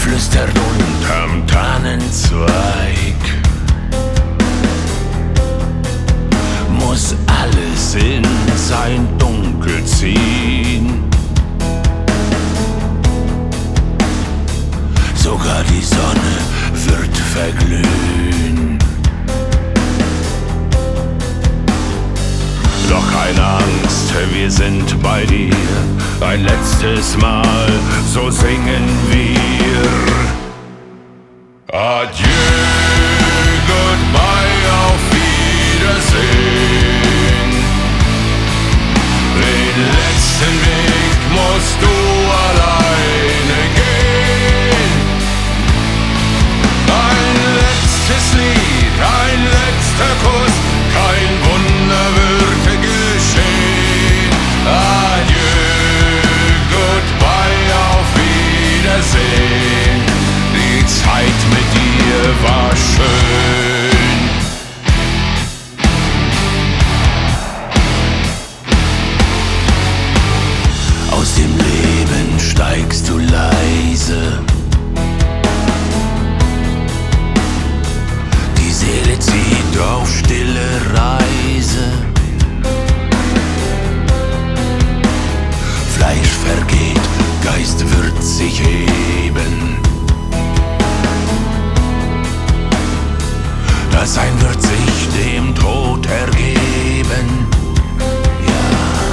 flüstert unterm Tannenzweig. Muss alles in sein Dunkel ziehen. Sogar die Sonne wird verglühen. Doch keine Angst, wir sind bei dir. Ein letztes Mal, so singen wir. Adieu, goodbye, auf Wiedersehen. Den letzten Weg musst du alleine gehen. Ein letztes Lied, ein letzter Kuss, kein Wunder wird geschehen. Adieu, goodbye, auf Wiedersehen. Die Zeit mit dir war schön. Aus dem Leben steigst du leise. Die Seele zieht auf stille Reise. Fleisch vergeht, Geist wird sich heben. Das Sein wird sich dem Tod ergeben. Ja.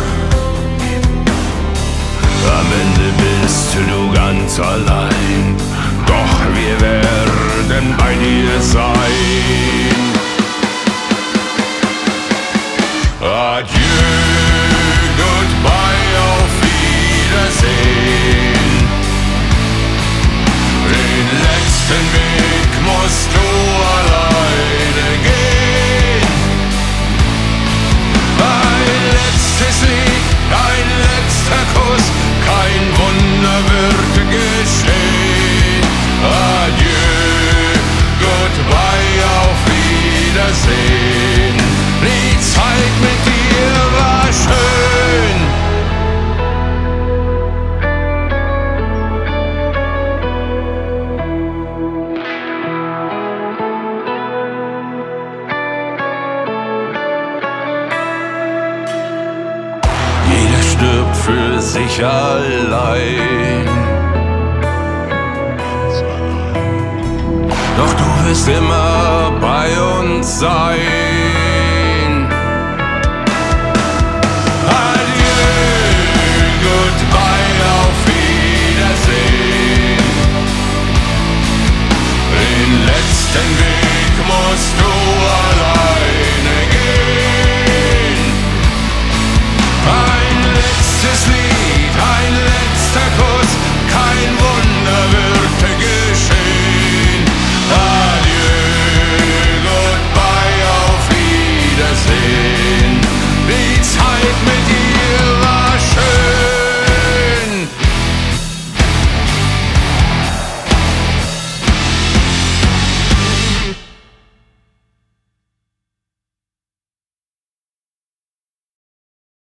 Am Ende bist du ganz allein, doch wir werden bei dir sein. Adieu, goodbye, auf Wiedersehen. Den letzten Weg musst du alleine gehen. Ein letztes Lied, ein letzter Kuss, kein Wunder wird geschehen. Adieu, goodbye, auf Wiedersehen. Die Zeit mit dir war schön. Jeder stirbt für sich allein. Doch du wirst immer bei uns sein.